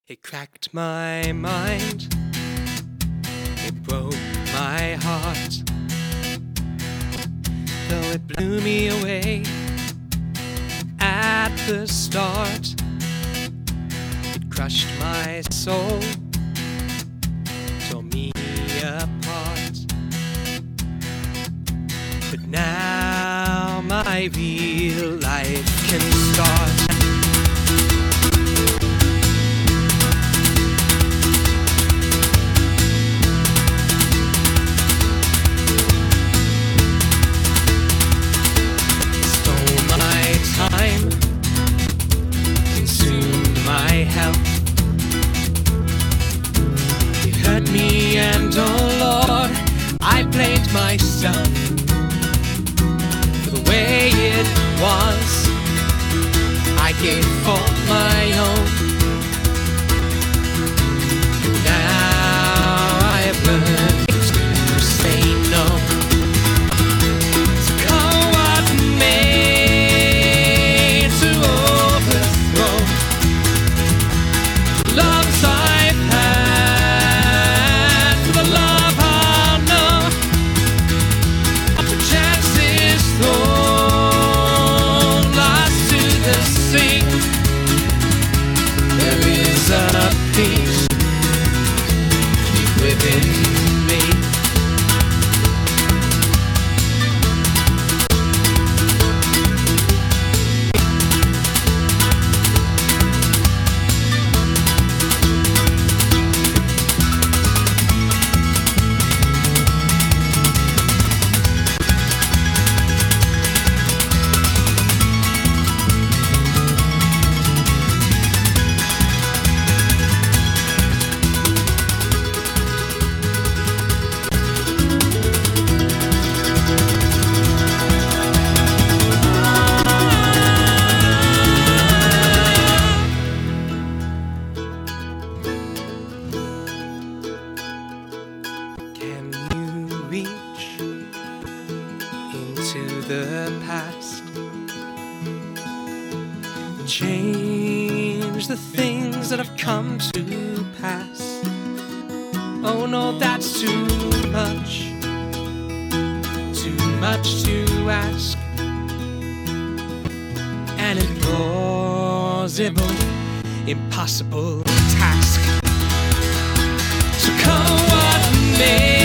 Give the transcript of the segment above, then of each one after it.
It cracked my mind, it broke my heart, though it blew me away at the start. It crushed my soul, tore me apart. But now my real life can start. Consumed my health. You hurt me, and oh Lord, I blamed myself for the way it was. I gave fault my own. And now I have learned to say no. A peace deep within me. Reach into the past, change the things that have come to pass. Oh no, that's too much to ask. An implausible, impossible task. So come what may,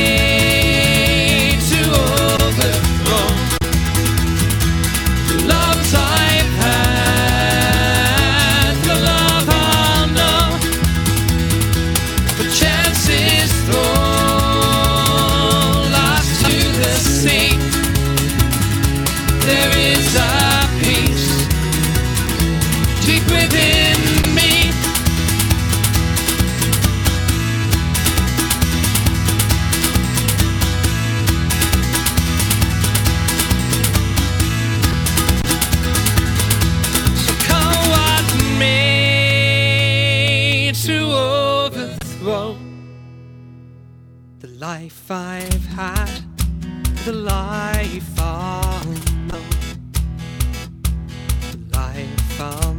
there is a peace deep within me. So come what may to overthrow the life I've had, the life I'll know, the life I'll